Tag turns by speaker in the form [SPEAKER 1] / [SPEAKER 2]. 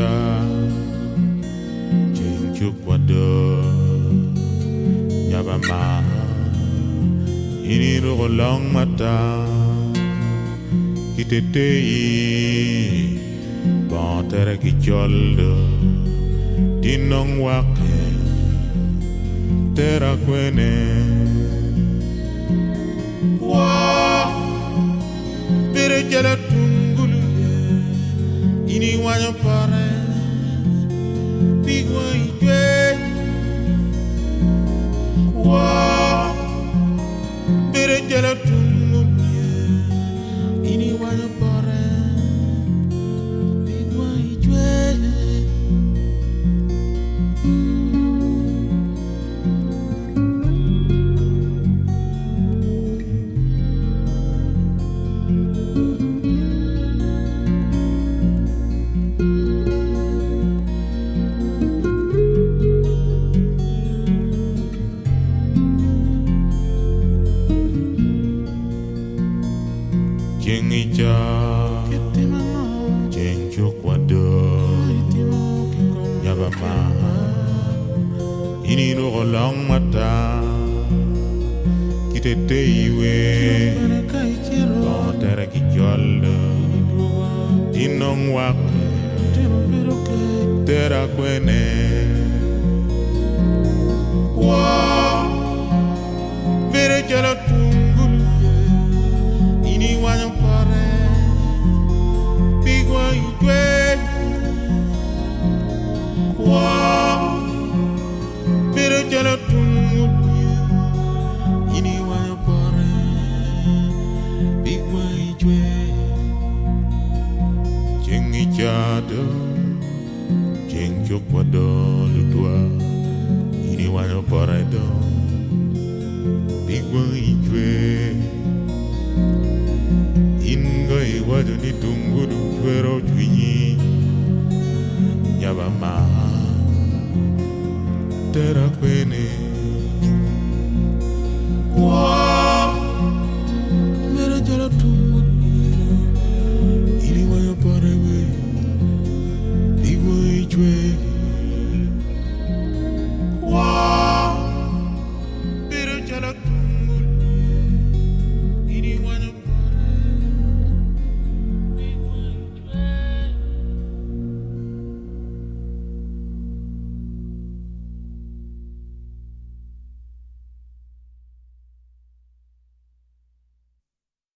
[SPEAKER 1] Cengija Cengjuk wado Nyabama Ini rolong mata Kitetei Bantere kijoldo Dinong wake Tera kwene Wah Bere jala tungulu Ini wanya pare Bigwa ijwe Wah Bere jala tungulu Ini wanya pare Bigwa ijwe Cengija Cengjuk wado Nyabama Ini rolong mata Kiteteiwe Bantere kijoldo Dinong wake Tera kwene Wah Bere jala tungulu Ini wanya pare Bigwa ijwe Wah Bere jala tungulu Ini wanya pare Bigwa ijwe Cengijado Cengjuk wado ludua Ini wanya pare do Bigwa ijwe Ingai wadu ni tunguru Twero jwinyi